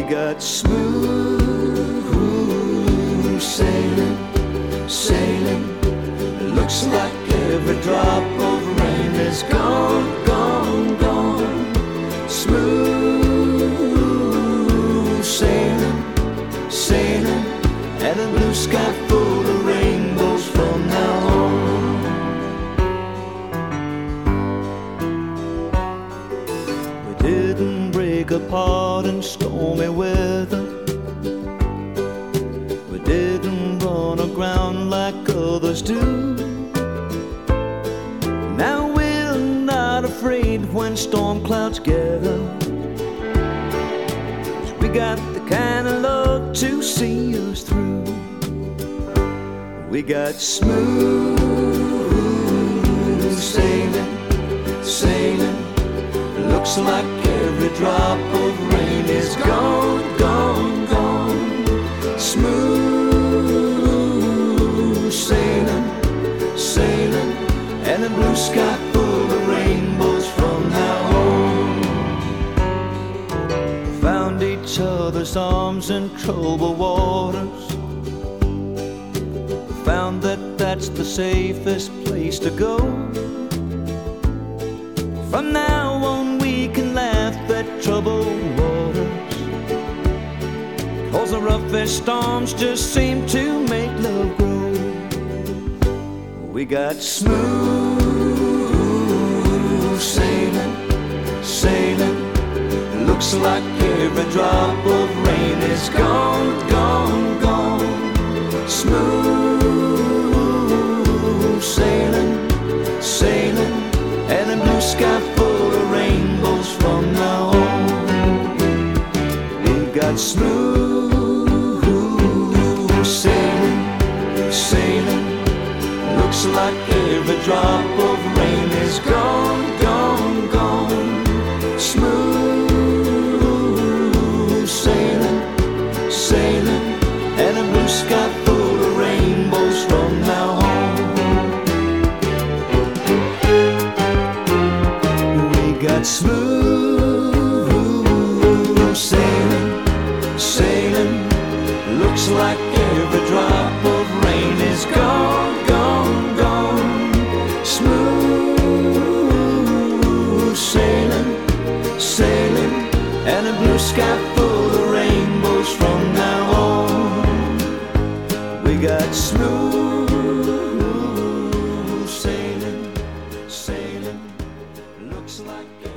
got smooth sailing, sailing. It looks like every drop of rain is gone, gone, gone. Smooth sailing, sailing, and a blue sky full of rainbows from now on. We didn't break apart in stormy weather. We didn't run aground like others do. Now we're not afraid when storm clouds gather. We got the kind of love to see us through. We got smooth sailing, sailing. Looks like every drop of rain is gone, gone, gone. Smooth sailing, sailing, and a blue sky full of rainbows from now on. Found each other's arms in troubled waters. Found that that's the safest place to go. From now on we can laugh at troubled waters, 'cause the roughest storms just seem to make love grow. We got smooth sailing, sailing. Looks like every drop of rain is gone, gone, gone. Smooth sailing, sailing, and a blue sky full of rainbows from now on. We got smooth sailing, sailing. Looks like every drop of rain is gone, gone, gone. Smooth sailing, sailing, and a blue sky full of rainbows from now on. We got smooth sailing, sailing. Looks like every drop of rain is gone, gone, gone. Smooth sailing, sailing, and a blue sky full of rainbows from now on. We got smooth sailing, sailing. Looks like